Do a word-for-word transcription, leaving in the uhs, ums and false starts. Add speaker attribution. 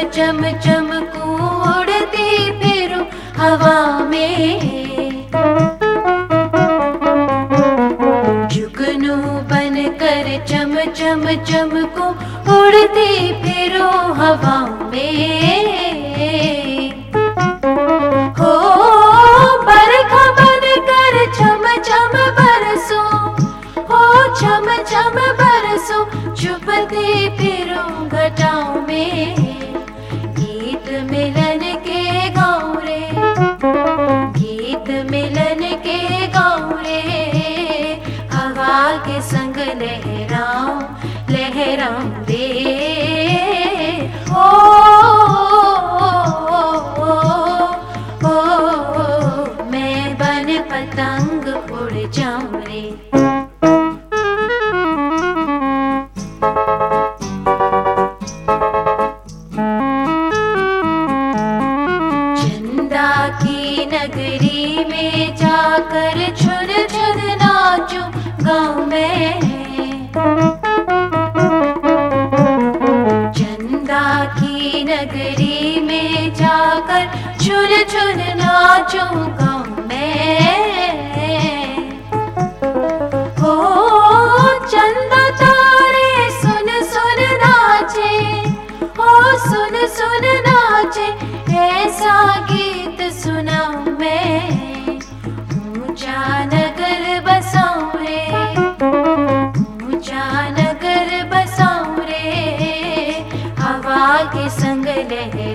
Speaker 1: चम चमकूं उड़ती फिरूं हवा में। जुगनू बन कर चम चम चमकूं उड़ती फिरूं हवा में। हो बरखा बन कर छम छम बरसूं, हो छम छम बरसूं चुपती फिरूं घटाओं में। गीत मिलन के गाऊं रे, गीत मिलन के गाऊं रे, हवा के संग लहराऊं लहराऊं रे। ओ, ओ, ओ, ओ मैं बन पतंग उड़ जाऊं रे। चंदा की नगरी में जाकर छुन छुन नाचूं गाऊं मैं। चंदा की नगरी में जाकर छुन छुन नाचूं गाऊं मैं। हो चंदा तारे सुन सुन नाचे, हो सुन सुन नाचे, ऐसा गीत सुनाऊं मैं। ऊंचा नगर बसाऊं रे, ऊंचा नगर बसाऊं रे, हवा के संग लहराऊं